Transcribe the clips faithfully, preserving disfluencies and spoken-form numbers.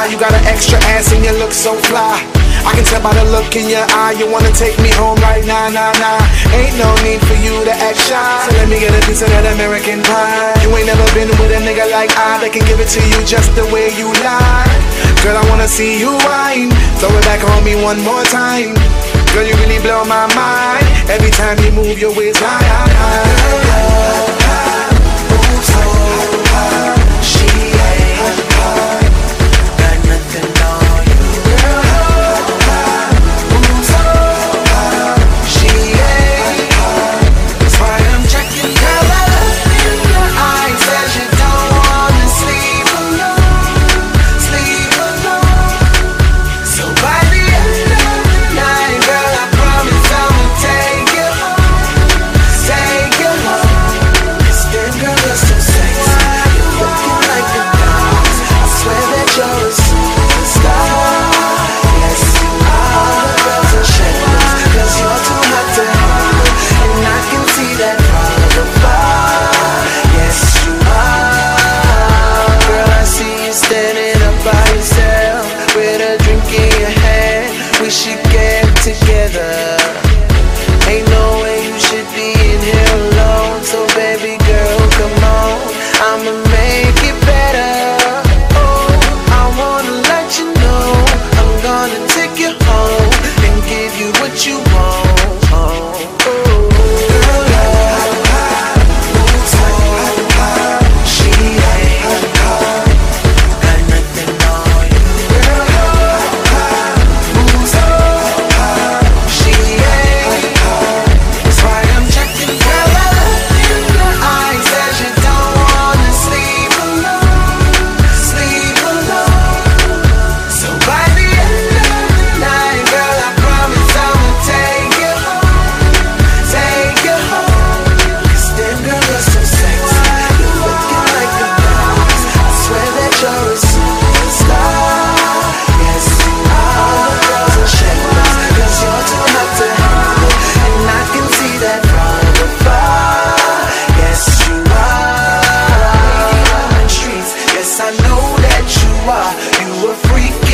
lie, you got an extra ass and you look so fly. I can tell by the look in your eye, you wanna take me home right now, nah, nah. Ain't no need for you to act shy, so let me get a piece of that American pie. You ain't never been with a nigga like I that can give it to you just the way you like. Girl, I wanna see you whine, throw it back on me one more time. Girl, you really blow my mind every time you move your waist high, high, high. Move so high, she ain't high, got nothing on you.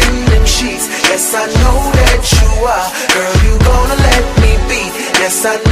Yes, I know that you are. Girl, you gonna let me be. Yes, I know.